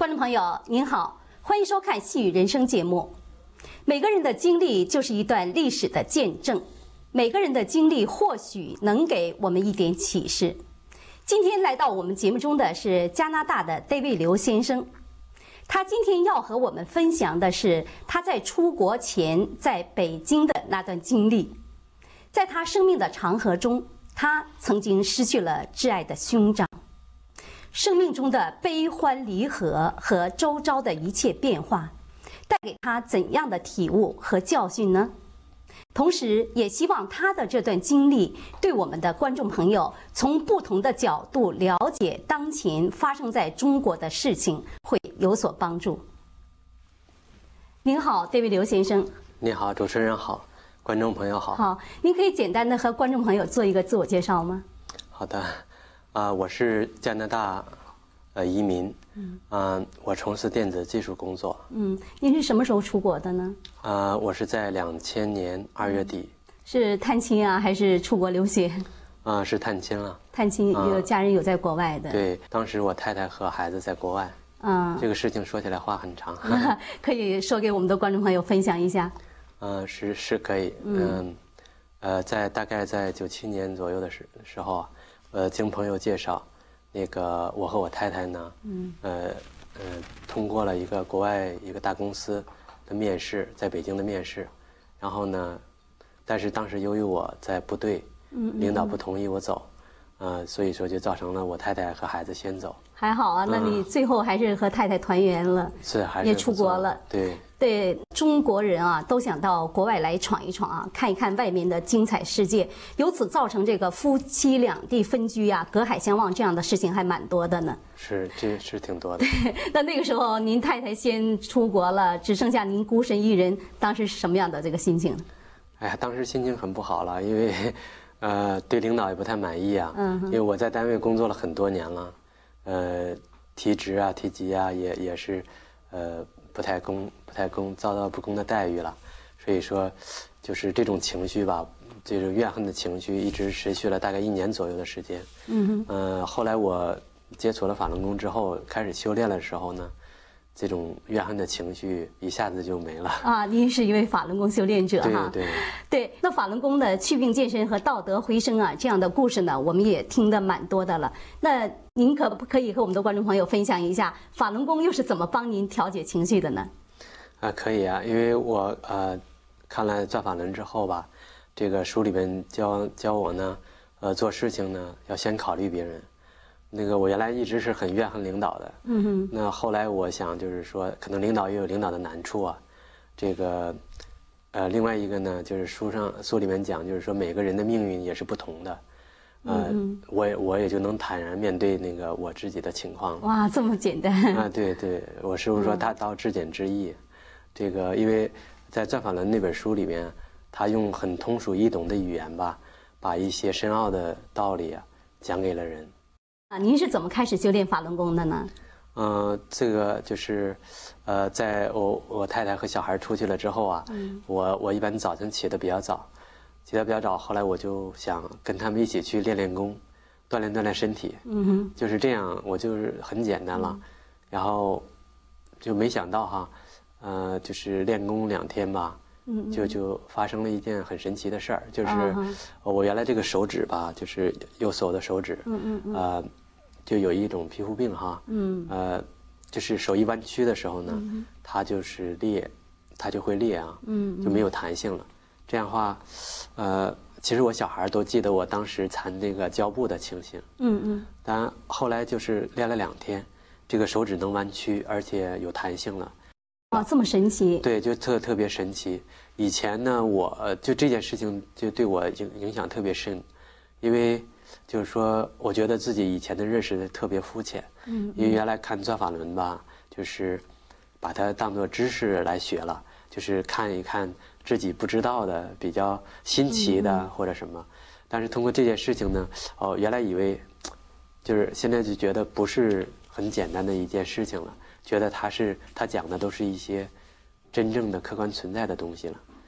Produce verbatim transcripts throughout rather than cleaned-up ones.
观众朋友您好，欢迎收看《细语人生》节目。每个人的经历就是一段历史的见证，每个人的经历或许能给我们一点启示。今天来到我们节目中的是加拿大的 David 刘先生，他今天要和我们分享的是他在出国前在北京的那段经历。在他生命的长河中，他曾经失去了挚爱的兄长。生命中的悲欢离合和周遭的一切变化，带给他怎样的体悟和教训呢？同时也希望他的这段经历对我们的观众朋友从不同的角度了解当前发生在中国的事情会有所帮助。您好，David 刘先生。 你好，主持人好，观众朋友好。 好，您可以简单的和观众朋友做一个自我介绍吗？ 好的。啊、呃，我是加拿大，呃，移民。嗯。呃，我从事电子技术工作。 嗯，您是什么时候出国的呢？ 呃，我是在两千年二月底。 是探亲啊，还是出国留学？ 啊、呃，是探亲了。 探亲，有家人有在国外的。 呃、对，当时我太太和孩子在国外。嗯。这个事情说起来话很长。 可以说给我们的观众朋友分享一下。 呃，是是可以。嗯。呃，在大概在九七年左右的时时候啊。呃，经朋友介绍，那个我和我太太呢，嗯，呃呃，通过了一个国外一个大公司的面试，在北京的面试，然后呢，但是当时由于我在部队，嗯，领导不同意我走，呃，所以说就造成了我太太和孩子先走。 还好啊，那你最后还是和太太团圆了， 是还是也出国了， 对。 对中国人啊，都想到国外来闯一闯啊，看一看外面的精彩世界，由此造成这个夫妻两地分居啊，隔海相望这样的事情还蛮多的呢。 是，这是挺多的。 那那个时候您太太先出国了，只剩下您孤身一人，当时是什么样的这个心情？ 哎呀，当时心情很不好了，因为，呃，对领导也不太满意啊。嗯。因为我在单位工作了很多年了，呃，提职啊、提级啊，也也是，呃。不太公，不太公，遭到不公的待遇了，所以说，就是这种情绪吧，这种怨恨的情绪一直持续了大概一年左右的时间。嗯哼。呃，后来我接触了法轮功之后，开始修炼的时候呢，这种怨恨的情绪一下子就没了。啊， 您是一位法轮功修炼者哈。 对对对。那法轮功的祛病健身和道德回升啊，这样的故事呢，我们也听得蛮多的了。那您可不可以和我们的观众朋友分享一下，法轮功又是怎么帮您调节情绪的呢？ 啊，可以啊，因为我呃看了转法轮之后吧，这个书里面教教我呢，呃做事情呢要先考虑别人。那个我原来一直是很怨恨领导的，嗯哼。那后来我想就是说，可能领导也有领导的难处啊，这个，呃，另外一个呢，就是书上书里面讲，就是说每个人的命运也是不同的。呃，嗯、我也我也就能坦然面对那个我自己的情况。 哇，这么简单啊！对对，我师父说大道至简至易，嗯、这个因为在转法轮那本书里面，他用很通俗易懂的语言吧，把一些深奥的道理啊讲给了人。 啊，您是怎么开始修炼法轮功的呢？ 呃，这个就是，呃，在我我太太和小孩出去了之后啊，嗯、我我一般早晨起得比较早。起得比较早，后来我就想跟他们一起去练练功，锻炼锻炼身体。嗯哼，就是这样，我就是很简单了，嗯、然后就没想到哈，呃，就是练功两天吧，嗯、就就发生了一件很神奇的事儿，就是、嗯、我原来这个手指吧，就是右手的手指，嗯嗯嗯，呃，就有一种皮肤病哈，嗯，呃，就是手一弯曲的时候呢，嗯、它就是裂，它就会裂啊，嗯，就没有弹性了。这样的话，呃，其实我小孩都记得我当时缠这个胶布的情形。嗯嗯。但后来就是练了两天，这个手指能弯曲，而且有弹性了。 哇，这么神奇！ 对，就特特别神奇。以前呢，我就这件事情就对我影影响特别深，因为就是说，我觉得自己以前的认识特别肤浅。嗯。因为原来看转法轮吧，就是把它当作知识来学了，就是看一看。自己不知道的、比较新奇的或者什么，但是通过这件事情呢，哦，原来以为，就是现在就觉得不是很简单的一件事情了，觉得他是他讲的都是一些真正的客观存在的东西了。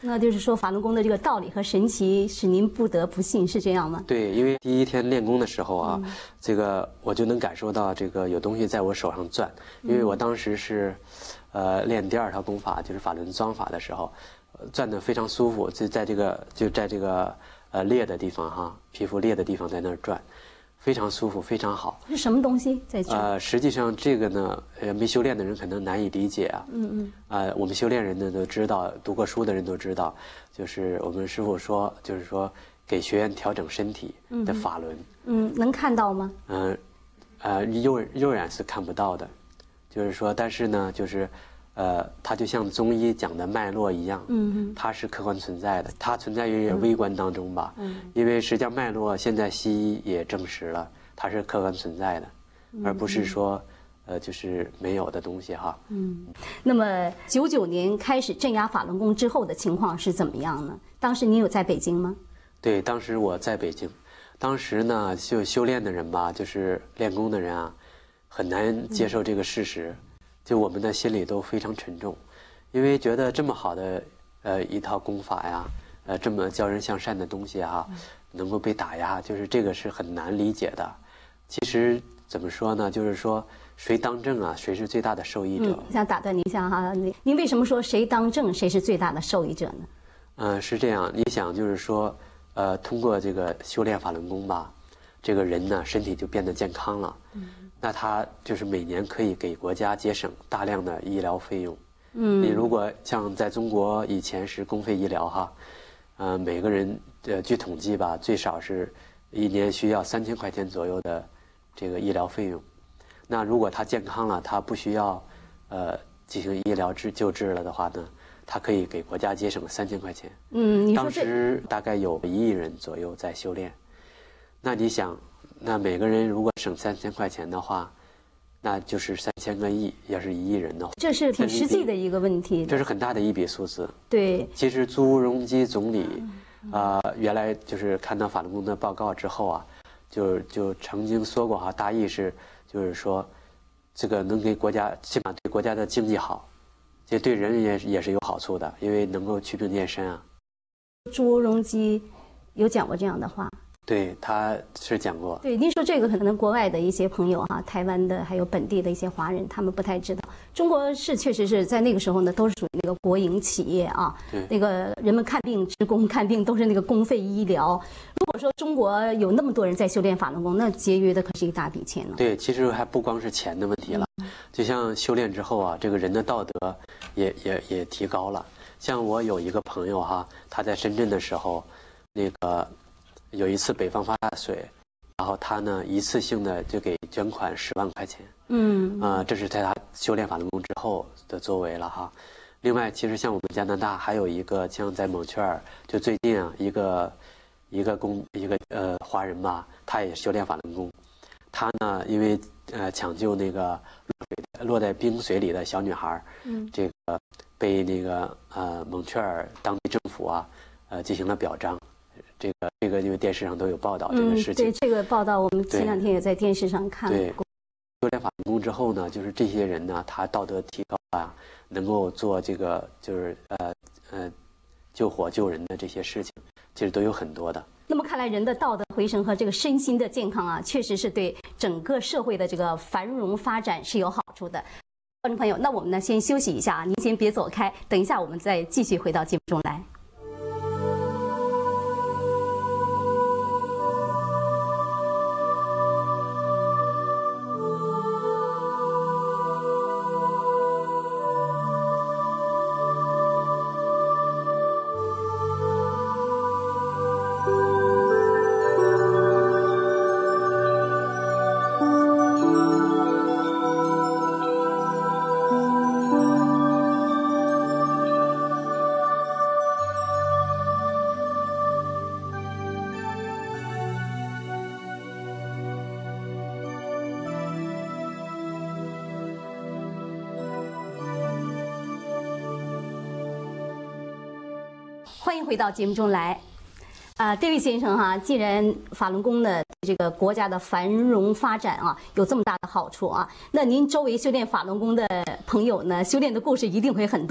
那就是说法轮功的这个道理和神奇使您不得不信，是这样吗？ 对，因为第一天练功的时候啊，嗯、这个我就能感受到这个有东西在我手上转，因为我当时是，呃，练第二套功法就是法轮桩法的时候，呃、转得非常舒服，就在这个就在这个呃裂的地方哈，皮肤裂的地方在那儿转。非常舒服，非常好。 是什么东西在转？ 呃，实际上这个呢，呃，没修炼的人可能难以理解啊。 嗯嗯。 呃，我们修炼人呢都知道，读过书的人都知道，就是我们师父说，就是说给学员调整身体的法轮。 嗯，能看到吗？ 嗯，呃，肉肉眼是看不到的，就是说，但是呢，就是。呃，它就像中医讲的脉络一样，嗯，它是客观存在的，它存在于微观当中吧，嗯，因为实际上脉络现在西医也证实了，它是客观存在的，而不是说，呃，就是没有的东西哈。 嗯，那么九九年开始镇压法轮功之后的情况是怎么样呢？当时您有在北京吗？ 对，当时我在北京，当时呢，就修炼的人吧，就是练功的人啊，很难接受这个事实。嗯，就我们的心里都非常沉重，因为觉得这么好的呃一套功法呀，呃这么教人向善的东西啊，能够被打压，就是这个是很难理解的。其实怎么说呢，就是说谁当政啊，谁是最大的受益者？ 嗯，想打断您一下哈，您您为什么说谁当政谁是最大的受益者呢？ 嗯、呃，是这样，你想就是说，呃，通过这个修炼法轮功吧，这个人呢身体就变得健康了。嗯。那他就是每年可以给国家节省大量的医疗费用。嗯，你如果像在中国以前是公费医疗哈，呃，每个人呃据统计吧，最少是一年需要三千块钱左右的这个医疗费用。那如果他健康了，他不需要呃进行医疗治救治了的话呢，他可以给国家节省三千块钱。 嗯，你说当时大概有一亿人左右在修炼，那你想？那每个人如果省三千块钱的话，那就是三千个亿，要是一亿人的话， 这是挺实际的一个问题。 这是很大的一笔数字。 对， 其实朱镕基总理，啊、呃，原来就是看到法轮功的报告之后啊，就就曾经说过哈，大意是就是说，这个能给国家，起码对国家的经济好，这对人也也是有好处的，因为能够祛病健身啊。 朱镕基有讲过这样的话。 对，他是讲过。 对，您说这个可能国外的一些朋友哈、啊，台湾的还有本地的一些华人，他们不太知道。中国是确实是在那个时候呢，都是属于那个国营企业啊， 对， 那个人们看病、职工看病都是那个公费医疗。如果说中国有那么多人在修炼法轮功，那节约的可是一大笔钱呢。 对，其实还不光是钱的问题了，嗯、就像修炼之后啊，这个人的道德也也也提高了。像我有一个朋友哈、啊，他在深圳的时候，那个。有一次北方发大水，然后他呢一次性的就给捐款十万块钱。嗯，啊、呃，这是在他修炼法轮功之后的作为了哈。另外，其实像我们加拿大还有一个像在蒙特尔，就最近啊一个一个公一个呃华人吧，他也修炼法轮功。他呢因为呃抢救那个落落在冰水里的小女孩，嗯，这个被那个呃蒙特尔当地政府啊呃进行了表彰。这个这个因为电视上都有报道这个事情。 嗯，对这个报道，我们前两天也在电视上看过。 对，修炼法轮功之后呢，就是这些人呢，他道德提高啊，能够做这个就是呃呃救火救人的这些事情，其实都有很多的。 那么看来，人的道德回升和这个身心的健康啊，确实是对整个社会的这个繁荣发展是有好处的。观众朋友，那我们呢先休息一下啊，您先别走开，等一下我们再继续回到节目中来。欢迎回到节目中来，啊、呃，这位先生哈，既然法轮功呢这个国家的繁荣发展啊有这么大的好处啊，那您周围修炼法轮功的朋友呢，修炼的故事一定会很多。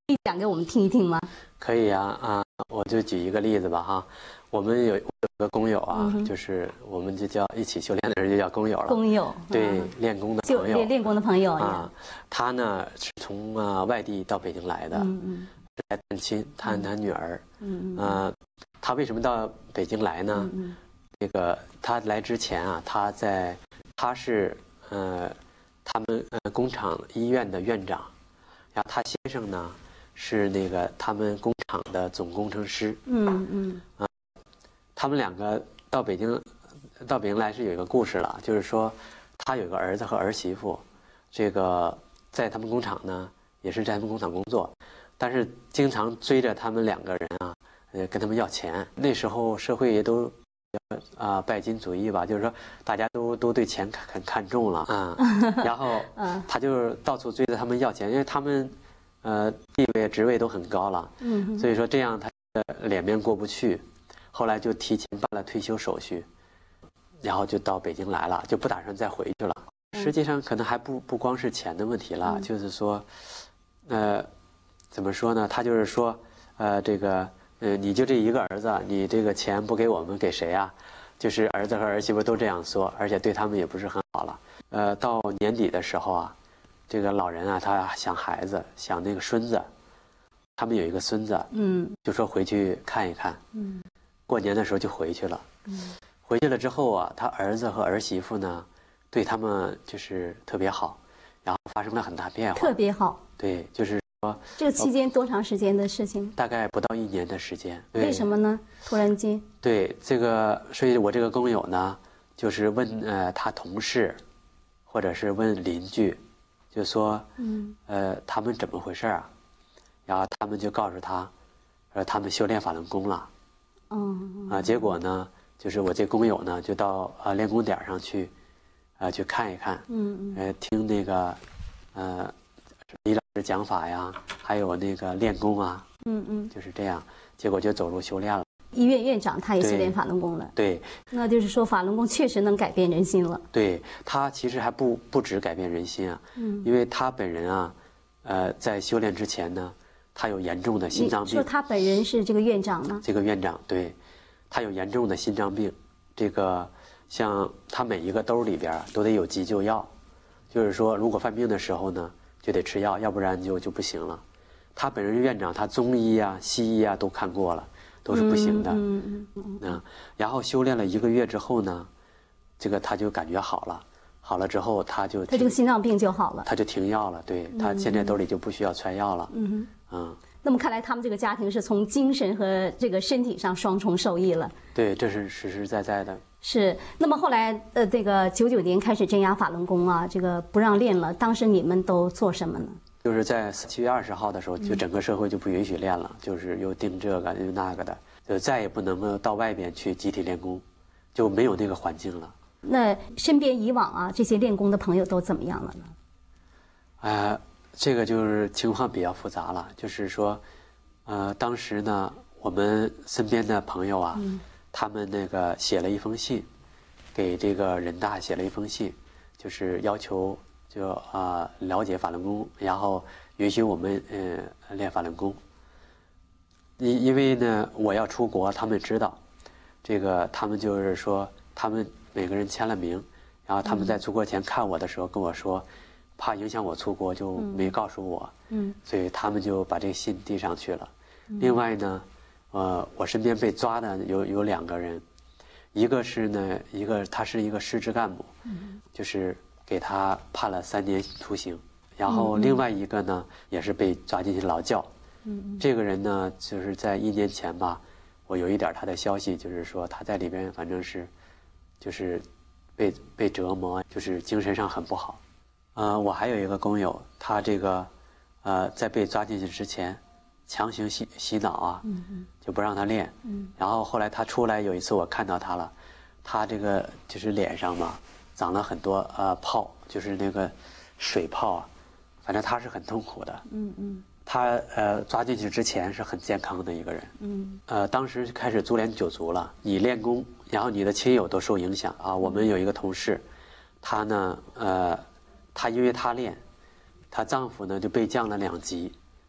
可以讲给我们听一听吗？ 可以啊啊，我就举一个例子吧哈。我们有有个工友啊，嗯、就是我们就叫一起修炼的人就叫工友了。 工友对、嗯、练功的朋友， 练练功的朋友啊。他呢是从啊、呃、外地到北京来的，嗯嗯，来探亲探他女儿。嗯嗯。呃，他为什么到北京来呢？嗯嗯。那个他来之前啊，他在他是呃他们呃工厂医院的院长，然后他先生呢是那个他们工厂的总工程师。嗯嗯。啊。他们两个到北京，到北京来是有一个故事了，就是说，他有个儿子和儿媳妇，这个在他们工厂呢，也是在他们工厂工作，但是经常追着他们两个人啊，呃，跟他们要钱。那时候社会也都啊、呃、拜金主义吧，就是说大家都都对钱很看重了啊、嗯，然后他就是到处追着他们要钱，因为他们呃地位职位都很高了，嗯，所以说这样他的脸面过不去。后来就提前办了退休手续，然后就到北京来了，就不打算再回去了。实际上可能还不不光是钱的问题了，嗯、就是说，呃，怎么说呢？他就是说，呃，这个，呃，你就这一个儿子，你这个钱不给我们，给谁啊？就是儿子和儿媳妇都这样说，而且对他们也不是很好了。呃，到年底的时候啊，这个老人啊，他想孩子，想那个孙子，他们有一个孙子，嗯，就说回去看一看，嗯。过年的时候就回去了，嗯，回去了之后啊，他儿子和儿媳妇呢，对他们就是特别好，然后发生了很大变化。特别好。 对，就是说这个期间多长时间的事情？ 大概不到一年的时间。 为什么呢？突然间。 对这个，所以我这个工友呢，就是问呃他同事，或者是问邻居，就说嗯呃他们怎么回事啊？然后他们就告诉他，说他们修炼法轮功了。嗯啊，结果呢，就是我这工友呢，就到啊练功点上去，啊去看一看，嗯嗯，呃听那个，呃，李老师讲法呀，还有那个练功啊，嗯嗯，就是这样，结果就走入修炼了。 医院院长他也是练法轮功的， 对， 那就是说法轮功确实能改变人心了。 对，他其实还不不止改变人心啊，嗯，因为他本人啊，呃，在修炼之前呢。他有严重的心脏病。 说他本人是这个院长呢？ 这个院长对，他有严重的心脏病。这个像他每一个兜里边都得有急救药，就是说如果犯病的时候呢，就得吃药，要不然就就不行了。他本人是院长，他中医啊、西医啊都看过了，都是不行的。嗯嗯嗯嗯。然后修炼了一个月之后呢，这个他就感觉好了，好了之后他就他这个心脏病就好了， 他就停药了。对，他现在兜里就不需要揣药了。嗯哼。 嗯，那么看来他们这个家庭是从精神和这个身体上双重受益了。 对，这是实实在在的。 是。那么后来，呃，这个九九年开始镇压法轮功啊，这个不让练了。当时你们都做什么呢？ 就是在七月二十号的时候，就整个社会就不允许练了，嗯、就是又定这个又那个的，就再也不能够到外边去集体练功，就没有那个环境了。 那身边以往啊，这些练功的朋友都怎么样了呢？ 呃。这个就是情况比较复杂了，就是说，呃，当时呢，我们身边的朋友啊，嗯、他们那个写了一封信，给这个人大写了一封信，就是要求就啊、呃、了解法轮功，然后允许我们呃练法轮功。因因为呢，我要出国，他们知道，这个他们就是说，他们每个人签了名，然后他们在出国前看我的时候跟我说。怕影响我出国，就没告诉我，嗯，所以他们就把这个信递上去了。嗯、另外呢，呃，我身边被抓的有有两个人，一个是呢，一个他是一个师职干部，嗯，就是给他判了三年徒刑。然后另外一个呢，也是被抓进去劳教。嗯，这个人呢，就是在一年前吧，我有一点他的消息，就是说他在里边反正是，就是被被折磨，就是精神上很不好。呃，我还有一个工友，他这个，呃，在被抓进去之前，强行洗洗脑啊，嗯、就不让他练。嗯、然后后来他出来，有一次我看到他了，他这个就是脸上嘛，长了很多呃泡，就是那个水泡啊，反正他是很痛苦的。嗯嗯。他呃抓进去之前是很健康的一个人。嗯。呃，当时开始株连九族了，你练功，然后你的亲友都受影响啊。我们有一个同事，他呢，呃。她因为她练，她丈夫呢就被降了两级，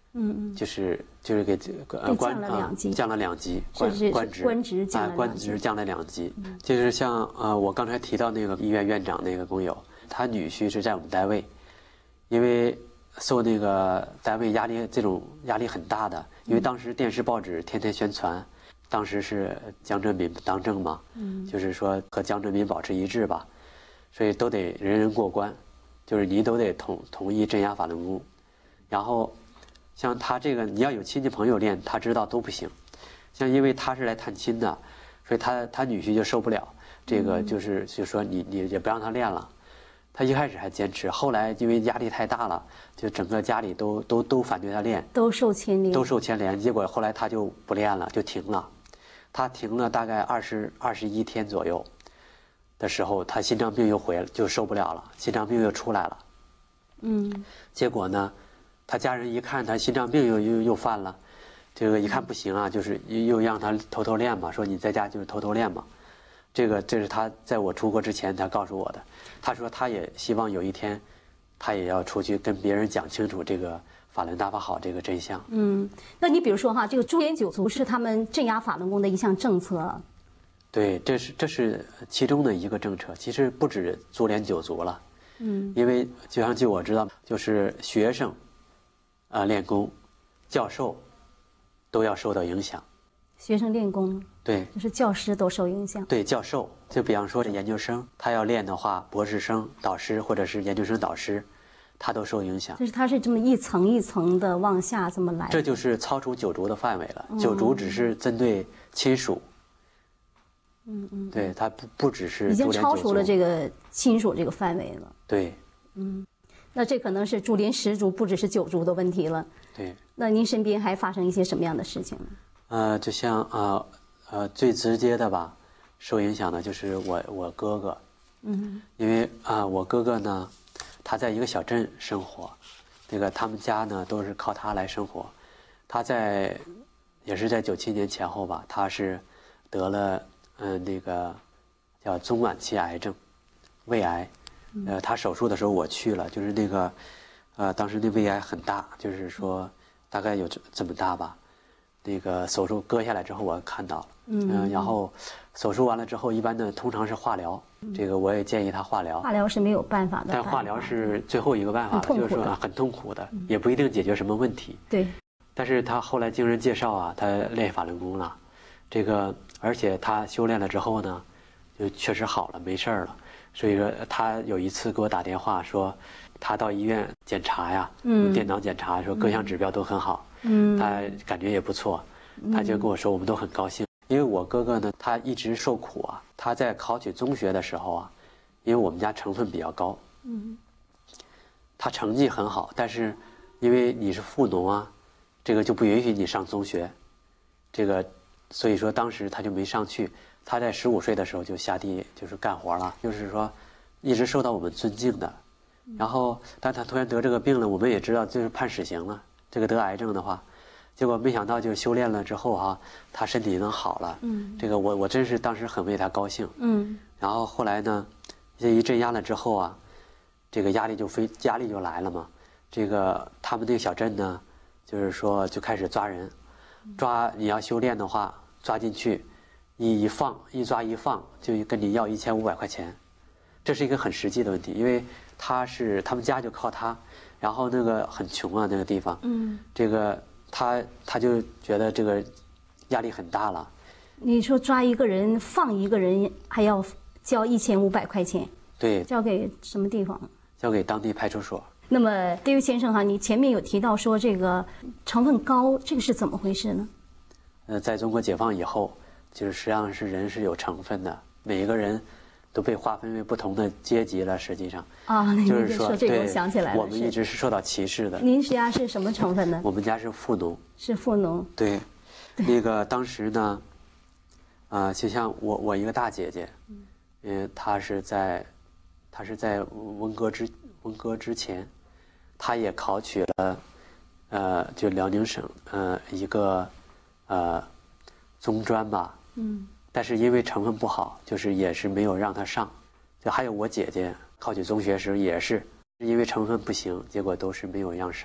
嗯嗯， 就是就是给这个呃官啊降了两级，官官职官职降啊官职降了两级，就是像呃我刚才提到那个医院院长那个工友，他女婿是在我们单位，因为受那个单位压力这种压力很大的，因为当时电视报纸天天宣传，当时是江泽民当政嘛，嗯，就是说和江泽民保持一致吧，所以都得人人过关，就是你都得同同意镇压法轮功，然后。像他这个，你要有亲戚朋友练，他知道都不行。像因为他是来探亲的，所以他他女婿就受不了，这个就是就说你你也不让他练了。他一开始还坚持，后来因为压力太大了，就整个家里都都都反对他练， 都受牵连， 都受牵连。结果后来他就不练了，就停了。他停了大概二十二十一天左右的时候，他心脏病又回来，就受不了了，心脏病又出来了。嗯，结果呢？他家人一看他心脏病又又又犯了，这个一看不行啊，就是又让他偷偷练嘛，说你在家就是偷偷练嘛。这个这是他在我出国之前他告诉我的，他说他也希望有一天，他也要出去跟别人讲清楚这个法轮大法好这个真相。 嗯，那你比如说哈，这个株连九族是他们镇压法轮功的一项政策。 对，这是这是其中的一个政策，其实不止株连九族了。嗯，因为就像据我知道，就是学生。啊、呃，练功，教授都要受到影响。 学生练功， 对， 就是教师都受影响。 对，教授就比方说这研究生，他要练的话，博士生导师或者是研究生导师，他都受影响。 就是他是这么一层一层的往下这么来。 这就是超出九族的范围了。嗯、九族只是针对亲属。嗯嗯。对，他不不只是已经超出了这个亲属这个范围了。 对。 嗯。那这可能是株连十族，不只是九族的问题了。 对。 那您身边还发生一些什么样的事情呢？ 呃，就像呃呃最直接的吧，受影响的就是我我哥哥。嗯。因为啊、呃，我哥哥呢，他在一个小镇生活，那个他们家呢都是靠他来生活。他在也是在九七年前后吧，他是得了嗯、呃、那个叫中晚期癌症，胃癌。呃，他手术的时候我去了，就是那个，呃，当时那胃癌很大，就是说大概有这这么大吧。那个手术割下来之后，我看到了，嗯、呃，然后手术完了之后，一般的通常是化疗，这个我也建议他化疗。 化疗是没有办法的， 但化疗是最后一个办法，就是说很痛苦的，也不一定解决什么问题。 对。 但是他后来经人介绍啊，他练法轮功了，这个而且他修炼了之后呢，就确实好了，没事儿了。所以说，他有一次给我打电话说，他到医院检查呀，嗯，电脑检查说各项指标都很好，嗯，他感觉也不错，他就跟我说，我们都很高兴。因为我哥哥呢，他一直受苦啊，他在考取中学的时候啊，因为我们家成分比较高，嗯，他成绩很好，但是因为你是富农啊，这个就不允许你上中学，这个所以说当时他就没上去。他在十五岁的时候就下地就是干活了，就是说一直受到我们尊敬的。然后，但他突然得这个病了，我们也知道就是判死刑了。这个得癌症的话，结果没想到就是修炼了之后哈、啊，他身体能好了。嗯，这个我我真是当时很为他高兴。嗯，然后后来呢，这一镇压了之后啊，这个压力就非压力就来了嘛。这个他们那个小镇呢，就是说就开始抓人，抓你要修炼的话，抓进去。一一放一抓一放就跟你要一千五百块钱，这是一个很实际的问题，因为他是他们家就靠他，然后那个很穷啊那个地方，嗯，这个他他就觉得这个压力很大了。 你说抓一个人放一个人还要交一千五百块钱？ 对， 交给什么地方？ 交给当地派出所。 那么David先生哈，你前面有提到说这个成分高，这个是怎么回事呢？ 呃，在中国解放以后。就是实际上是人是有成分的，每一个人都被划分为不同的阶级了。实际上啊， 就是说， 这个我想起来了， 我们一直是受到歧视的。 您家是什么成分呢？ 我们家是富农。 是富农。 对，那个当时呢，啊、呃，就像我我一个大姐姐，嗯，她是在，她是在文革之文革之前，她也考取了，呃，就辽宁省呃一个呃中专吧。嗯，但是因为成分不好，就是也是没有让他上。就还有我姐姐考取中学时也是因为成分不行，结果都是没有让上。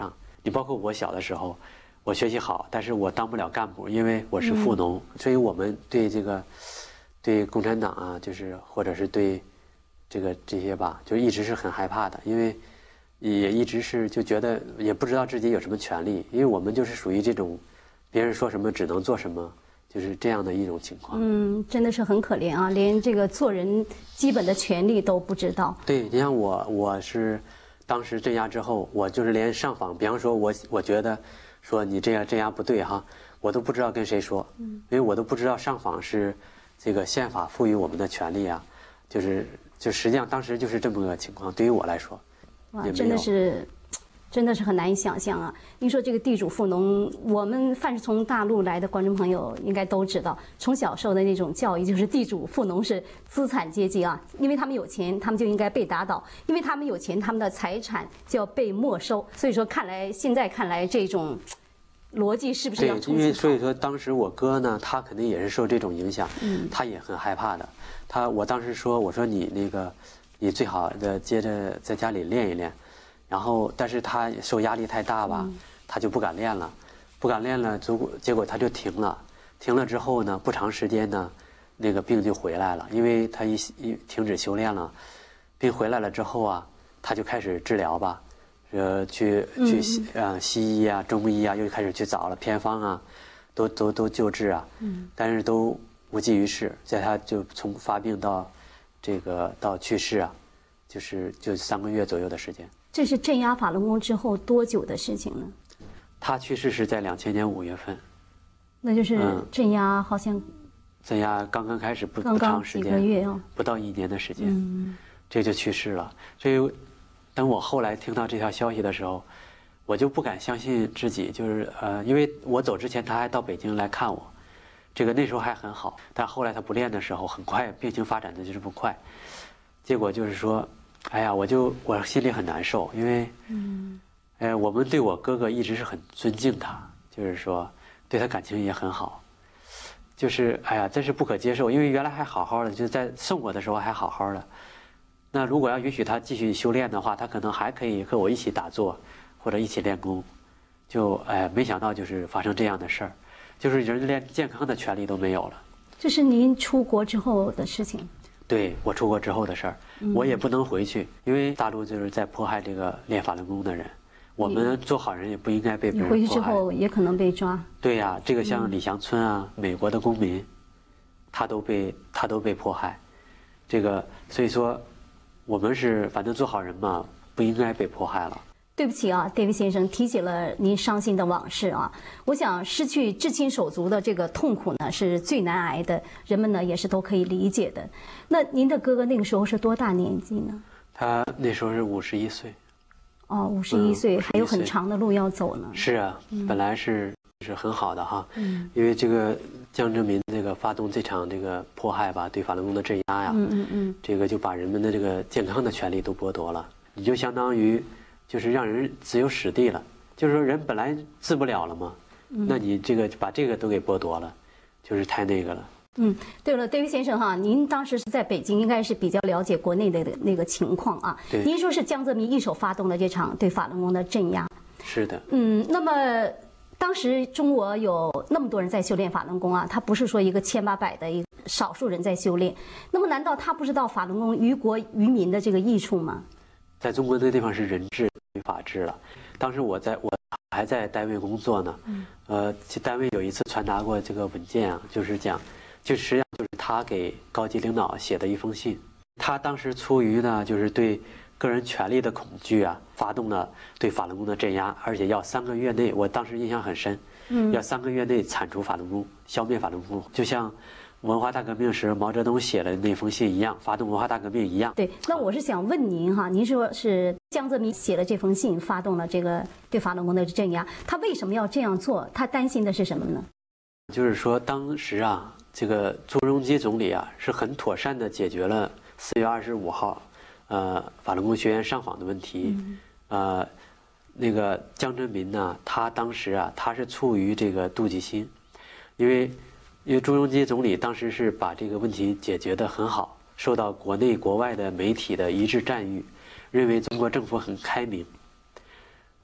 你包括我小的时候，我学习好，但是我当不了干部，因为我是富农，嗯、所以我们对这个对共产党啊，就是或者是对这个这些吧，就一直是很害怕的，因为也一直是就觉得也不知道自己有什么权利，因为我们就是属于这种别人说什么只能做什么。就是这样的一种情况。 嗯，真的是很可怜啊，连这个做人基本的权利都不知道。 对，你像我，我是当时镇压之后，我就是连上访，比方说我我觉得说你这样镇压不对哈，我都不知道跟谁说，嗯，因为我都不知道上访是这个宪法赋予我们的权利啊，就是就实际上当时就是这么个情况，对于我来说， 哇，真的是。真的是很难以想象啊！您说这个地主富农，我们凡是从大陆来的观众朋友应该都知道，从小受的那种教育就是地主富农是资产阶级啊，因为他们有钱，他们就应该被打倒；因为他们有钱，他们的财产就要被没收。所以说，看来现在看来这种逻辑是不是要重新？ 对，因为所以说当时我哥呢，他肯定也是受这种影响，嗯，他也很害怕的。他我当时说，我说你那个，你最好的接着在家里练一练。然后，但是他受压力太大吧，他就不敢练了，不敢练了，结果结果他就停了。停了之后呢，不长时间呢，那个病就回来了，因为他一一停止修炼了，病回来了之后啊，他就开始治疗吧，呃，去去西呃西医啊、中医啊，又开始去找了偏方啊，都都都救治啊，但是都无济于事，在他就从发病到这个到去世啊，就是就三个月左右的时间。 这是镇压法轮功之后多久的事情呢？ 他去世是在两千年五月份， 那就是镇压好像、嗯、 镇压刚刚开始不刚刚不长时间， 几个月啊， 不到一年的时间， 嗯， 这就去世了。所以，等我后来听到这条消息的时候，我就不敢相信自己，就是呃，因为我走之前他还到北京来看我，这个那时候还很好，但后来他不练的时候，很快病情发展的就这么快，结果就是说。哎呀，我就我心里很难受，因为，嗯，呃，我们对我哥哥一直是很尊敬他，就是说对他感情也很好，就是哎呀，真是不可接受，因为原来还好好的，就在送我的时候还好好的，那如果要允许他继续修炼的话，他可能还可以和我一起打坐，或者一起练功，就哎，没想到就是发生这样的事儿，就是人连健康的权利都没有了。 这是您出国之后的事情。 对，我出国之后的事儿，我也不能回去，因为大陆就是在迫害这个练法轮功的人，我们做好人也不应该被别人迫害。 你回去之后也可能被抓。 对呀、啊，这个像李祥春啊，嗯、美国的公民，他都被他都被迫害，这个所以说，我们是反正做好人嘛，不应该被迫害了。 对不起啊，David先生提起了您伤心的往事啊。我想失去至亲手足的这个痛苦呢，是最难挨的，人们呢也是都可以理解的。那您的哥哥那个时候是多大年纪呢？ 他那时候是五十一岁。 哦，五十一岁，还有很长的路要走呢。 是啊，嗯、本来是是很好的哈，嗯，因为这个江泽民这个发动这场这个迫害吧，对法轮功的镇压呀， 嗯嗯嗯， 这个就把人们的这个健康的权利都剥夺了，你就相当于。就是让人自由死地了，就是说人本来治不了了嘛，嗯、那你这个把这个都给剥夺了，就是太那个了。 嗯，对了，David先生哈，您当时是在北京，应该是比较了解国内的那个情况啊。 对。 您说是江泽民一手发动了这场对法轮功的镇压。 是的。 嗯，那么当时中国有那么多人在修炼法轮功啊，他不是说一个千八百的一个少数人在修炼，那么难道他不知道法轮功于国于民的这个益处吗？ 在中国这个地方是人治。法治了。当时我在我还在单位工作呢，嗯、呃，单位有一次传达过这个文件啊，就是讲，就实际上就是他给高级领导写的一封信。他当时出于呢，就是对个人权利的恐惧啊，发动了对法轮功的镇压，而且要三个月内，我当时印象很深，嗯，要三个月内铲除法轮功，消灭法轮功，就像。文化大革命时毛泽东写的那封信一样，发动文化大革命一样。 对，那我是想问您哈，您说是江泽民写了这封信，发动了这个对法轮功的镇压，他为什么要这样做？他担心的是什么呢？ 就是说，当时啊，这个朱镕基总理啊，是很妥善地解决了四月二十五号，呃，法轮功学员上访的问题。嗯、呃，那个江泽民呢，他当时啊，他是出于这个妒忌心，因为。因为朱镕基总理当时是把这个问题解决得很好，受到国内国外的媒体的一致赞誉，认为中国政府很开明。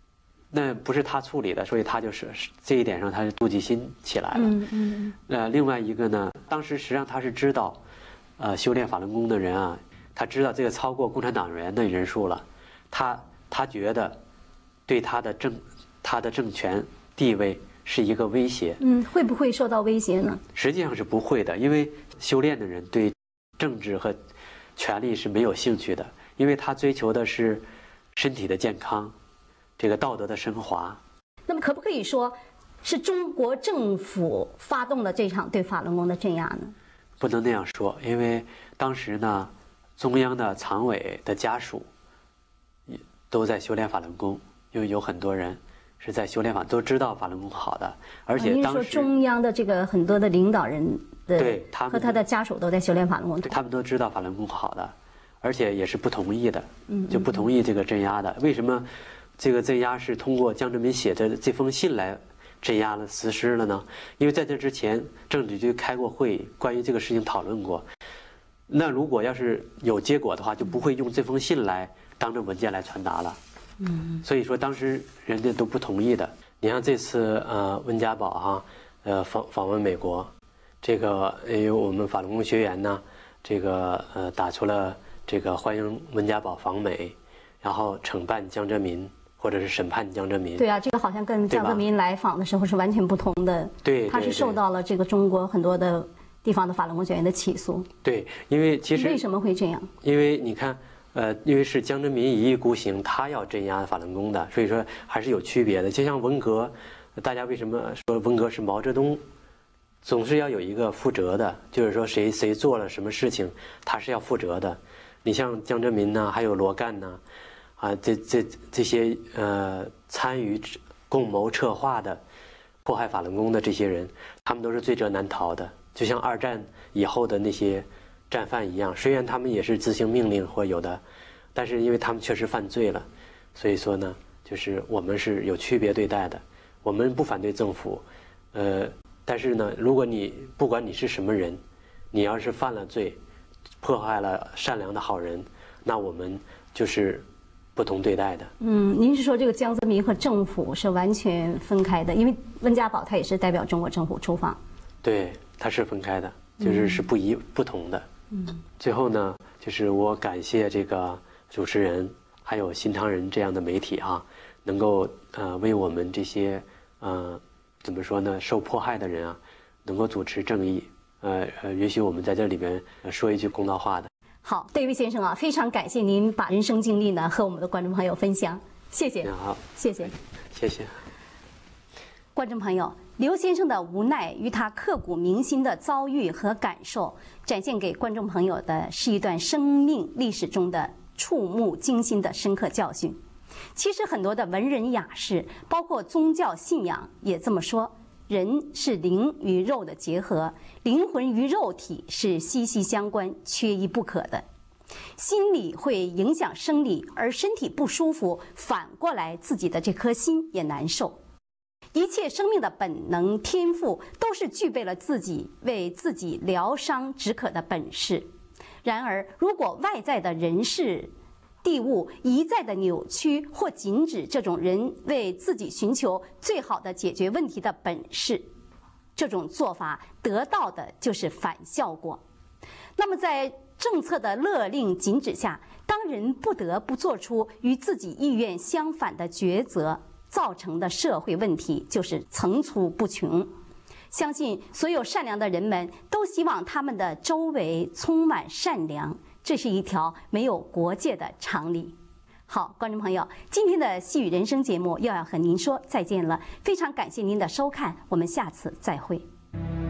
那不是他处理的，所以他就是这一点上他是妒忌心起来了。 嗯嗯。 呃，另外一个呢，当时实际上他是知道，呃，修炼法轮功的人啊，他知道这个超过共产党员的人数了，他他觉得对他的政他的政权地位是一个威胁。 嗯，会不会受到威胁呢？ 实际上是不会的，因为修炼的人对政治和权力是没有兴趣的，因为他追求的是身体的健康，这个道德的升华。 那么可不可以说是中国政府发动了这场对法轮功的镇压呢？ 不能那样说，因为当时呢，中央的常委的家属都在修炼法轮功，因为有很多人是在修炼法，都知道法轮功好的，而且当时、 啊、您说中央的这个很多的领导人的对他们和他的家属都在修炼法轮功， 他们都知道法轮功好的，而且也是不同意的，就不同意这个镇压的。为什么这个镇压是通过江泽民写的这封信来镇压了实施了呢？因为在这之前，政治局开过会，关于这个事情讨论过。那如果要是有结果的话，就不会用这封信来当成文件来传达了。嗯，所以说当时人家都不同意的。你像这次呃温家宝哈、啊，呃访访问美国，这个有我们法轮功学员呢，这个呃打出了这个欢迎温家宝访美，然后惩办江泽民或者是审判江泽民。 对啊，这个好像跟江泽民来访的时候是完全不同的。 对， 他是受到了这个中国很多的地方的法轮功学员的起诉。 对，因为其实为什么会这样？ 因为你看。呃，因为是江泽民一意孤行，他要镇压法轮功的，所以说还是有区别的。就像文革，大家为什么说文革是毛泽东，总是要有一个负责的，就是说谁谁做了什么事情，他是要负责的。你像江泽民呢，还有罗干呢，啊，这这这些呃参与共谋策划的迫害法轮功的这些人，他们都是罪责难逃的。就像二战以后的那些战犯一样，虽然他们也是执行命令或有的，但是因为他们确实犯罪了，所以说呢，就是我们是有区别对待的。我们不反对政府，呃，但是呢，如果你不管你是什么人，你要是犯了罪，迫害了善良的好人，那我们就是不同对待的。 嗯，您是说这个江泽民和政府是完全分开的？因为温家宝他也是代表中国政府出访。对， 他是分开的，就是是不一、嗯、不同的。嗯，最后呢，就是我感谢这个主持人，还有新唐人这样的媒体啊，能够呃为我们这些呃怎么说呢，受迫害的人啊，能够主持正义，呃呃，允许我们在这里边说一句公道话的。 好，戴维先生啊，非常感谢您把人生经历呢和我们的观众朋友分享，谢谢。 好， 谢谢， 谢谢。 观众朋友，刘先生的无奈与他刻骨铭心的遭遇和感受，展现给观众朋友的是一段生命历史中的触目惊心的深刻教训。其实很多的文人雅士，包括宗教信仰也这么说，人是灵与肉的结合，灵魂与肉体是息息相关，缺一不可的。心理会影响生理，而身体不舒服，反过来自己的这颗心也难受。一切生命的本能天赋都是具备了自己为自己疗伤止渴的本事。然而，如果外在的人事地物一再的扭曲或禁止这种人为自己寻求最好的解决问题的本事，这种做法得到的就是反效果。那么在政策的勒令禁止下，当人不得不做出与自己意愿相反的抉择，造成的社会问题就是层出不穷。相信所有善良的人们都希望他们的周围充满善良，这是一条没有国界的常理。好，观众朋友，今天的细语人生节目又要和您说再见了，非常感谢您的收看，我们下次再会。